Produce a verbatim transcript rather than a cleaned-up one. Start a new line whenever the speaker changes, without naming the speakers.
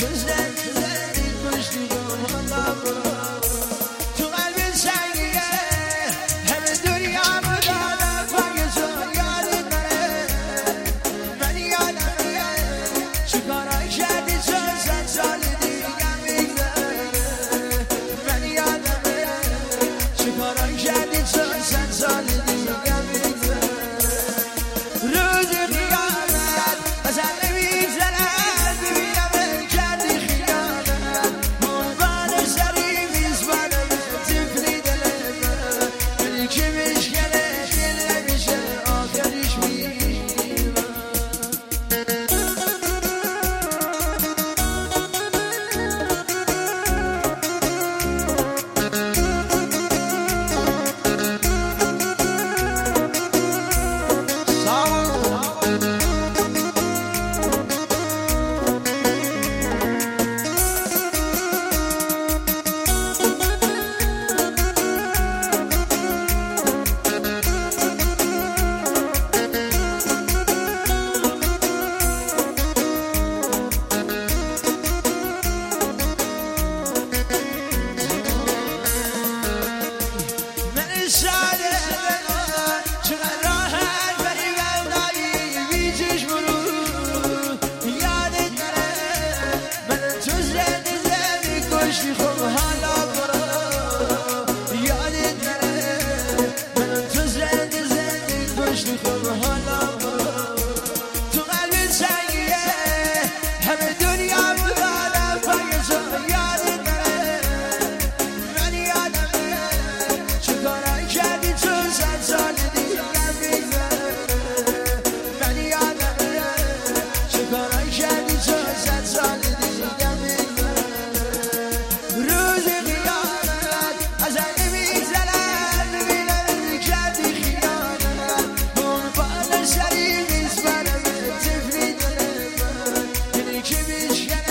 تو زنده زندی کشتی حالا برو تو قلبت سنگیه همه دنیا مدادم فقط تو یادت نره من یادم میره چیکارای کردی تو صد سال دیگه میگذره من یادم میره چیکارای کردی تو صد سال دیگه میگذره روز قیامت ازم نمیگذره ببینم کردی خیانت عنوان سری میزبانم طفلی دل من ولی که مشکله دل نمیشه آخرش میرم من ساده بگم چقدر راحت بری برداری بی چشم رو یادت نره من تو زنده زنده کشتی خب حالا برو یادت نره من تو زنده زنده کشتی خب حالا برو تو قلبت سنگیه همه دنیا مدادم فقط تو یادت نره من یادم میره چیکارای کردی تو صد سال دیگه میگذره من یادم میره چیکارای کردی تو صد سال دیگه میگذره روز قیامت ازم نمیگذره ببینم کردی خیانت عنوان سری میزبانم طفلی دل من یعنی که میشکنه